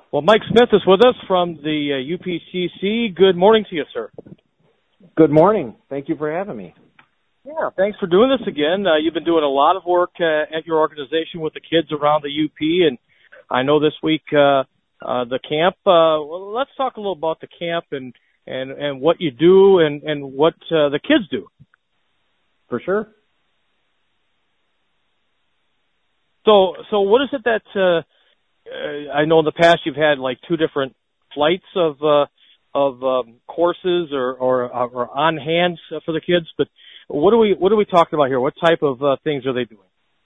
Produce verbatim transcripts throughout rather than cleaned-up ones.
Well, Mike Smith is with us from the uh, U P C C. Good morning to you, sir. Good morning. Thank you for having me. Yeah, thanks for doing this again. Uh, you've been doing a lot of work uh, at your organization with the kids around the U P, and I know this week uh, uh, the camp. Uh, well, let's talk a little about the camp and and, and what you do and, and what uh, the kids do. For sure. So, so what is it that uh, uh, I know in the past you've had like two different flights of uh, of um, courses or or, or on hands for the kids, but what are we what are we talking about here? What type of uh, things are they doing?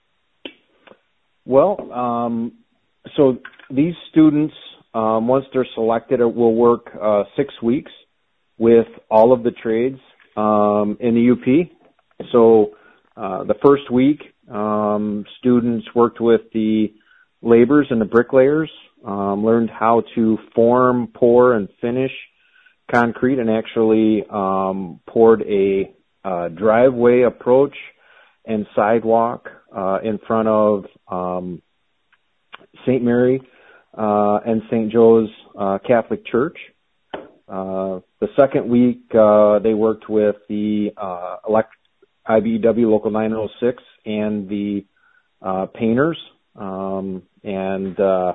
Well, um, so these students, um, once they're selected, will work uh, six weeks with all of the trades um, in the U P. So uh, the first week, um, students worked with the laborers and the bricklayers, um, learned how to form, pour, and finish concrete, and actually um, poured a uh, driveway approach and sidewalk uh, in front of um, Saint Mary uh, and Saint Joe's uh, Catholic Church. Uh, the second week, uh, they worked with the uh, elect- I B E W Local nine oh six and the uh, painters. Um, and uh,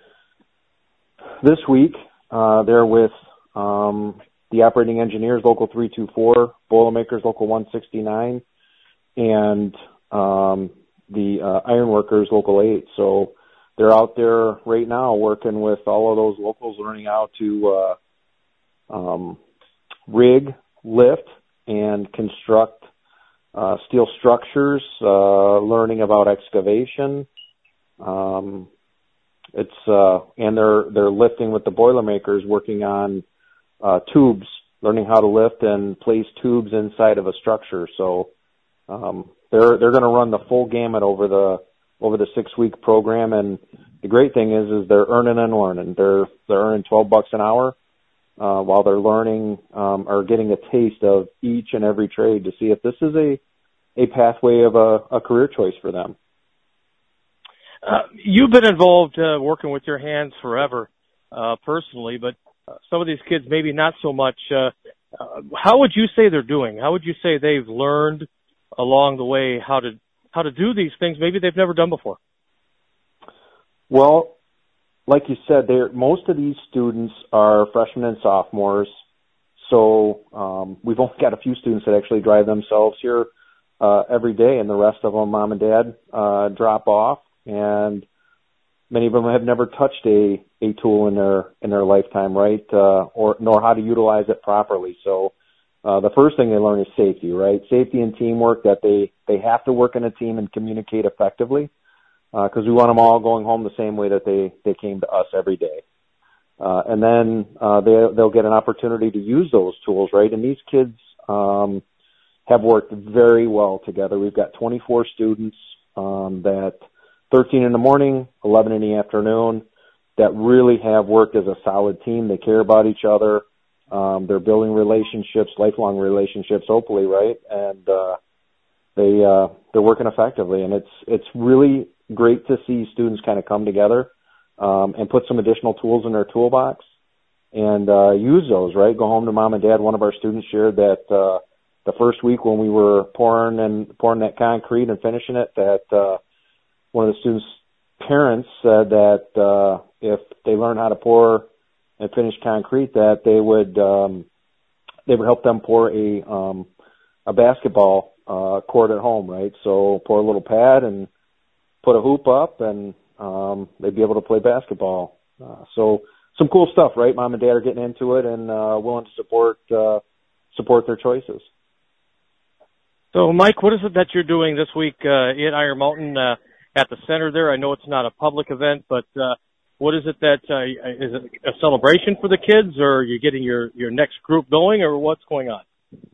this week, uh, they're with um, the operating engineers, Local three two four, Boilermakers, Local one sixty-nine, and um, the uh, Ironworkers, Local eight. So they're out there right now working with all of those locals, learning how to uh, um, rig, lift, and construct uh, steel structures, uh, learning about excavation. Um, it's uh, and they're they're lifting with the Boilermakers, working on uh, tubes, learning how to lift and place tubes inside of a structure. So um, they're they're going to run the full gamut over the over the six week program. And the great thing is is they're earning and learning. They're they're earning twelve bucks an hour uh, while they're learning um, or getting a taste of each and every trade to see if this is a a pathway of a, a career choice for them. Uh, you've been involved uh, working with your hands forever, uh, personally, but uh, some of these kids maybe not so much. Uh, uh, how would you say they're doing? How would you say they've learned along the way how to how to do these things maybe they've never done before? Well, like you said, they're, most of these students are freshmen and sophomores, so um, we've only got a few students that actually drive themselves here uh, every day, and the rest of them, mom and dad, uh, drop off. And many of them have never touched a, a tool in their in their lifetime, right? Uh, or nor how to utilize it properly. So uh, the first thing they learn is safety, right? Safety and teamwork. That they they have to work in a team and communicate effectively, because uh, we want them all going home the same way that they they came to us every day. Uh, and then uh, they they'll get an opportunity to use those tools, right? And these kids um, have worked very well together. We've got twenty-four students um, that. thirteen in the morning, eleven in the afternoon, that really have worked as a solid team. They care about each other. Um, they're building relationships, lifelong relationships, hopefully, right? And uh, they uh, they're working effectively, and it's it's really great to see students kind of come together um, and put some additional tools in their toolbox and uh, use those. Right, go home to mom and dad. One of our students shared that uh, the first week when we were pouring and pouring that concrete and finishing it, that uh, one of the students' parents said that uh, if they learn how to pour and finish concrete, that they would um, they would help them pour a um, a basketball uh, court at home, right? So pour a little pad and put a hoop up, and um, they'd be able to play basketball. Uh, so some cool stuff, right? Mom and dad are getting into it and uh, willing to support uh, support their choices. So, Mike, what is it that you're doing this week uh, in Iron Mountain? Uh, at the center there? I know it's not a public event, but uh, what is it that, uh, is it a celebration for the kids, or are you getting your, your next group going, or what's going on?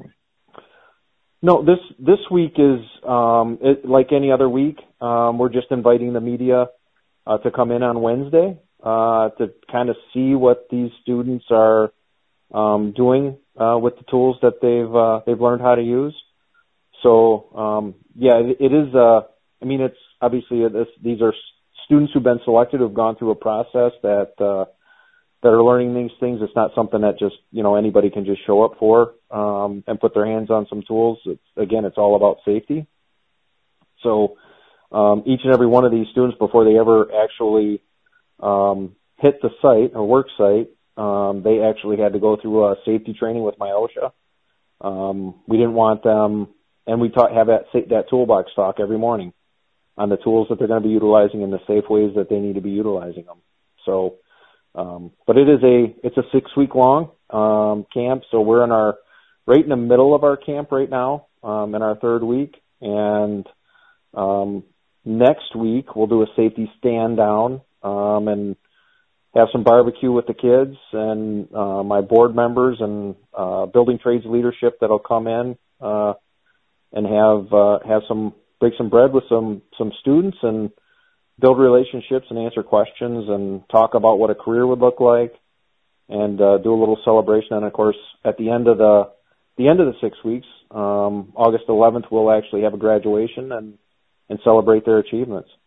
No, this this week is um, it, like any other week. Um, we're just inviting the media uh, to come in on Wednesday uh, to kind of see what these students are um, doing uh, with the tools that they've uh, they've learned how to use. So um, yeah, it, it is. Uh, I mean, it's obviously this, these are students who've been selected, who've gone through a process that uh, that are learning these things. It's not something that just, you know, anybody can just show up for um, and put their hands on some tools. It's, again, it's all about safety. So um, each and every one of these students, before they ever actually um, hit the site or work site, um, they actually had to go through a safety training with my OSHA. Um, we didn't want them, and we taught, have that that toolbox talk every morning on the tools that they're going to be utilizing and the safe ways that they need to be utilizing them. So, um, but it is a it's a six week long um, camp. So we're in our right in the middle of our camp right now, um, in our third week, and um, next week we'll do a safety stand down um, and have some barbecue with the kids and uh, my board members and uh, building trades leadership that'll come in uh, and have uh, have some break some bread with some some students and build relationships and answer questions and talk about what a career would look like and uh, do a little celebration. And of course, at the end of the the end of the six weeks, um, August eleventh, we'll actually have a graduation and and celebrate their achievements.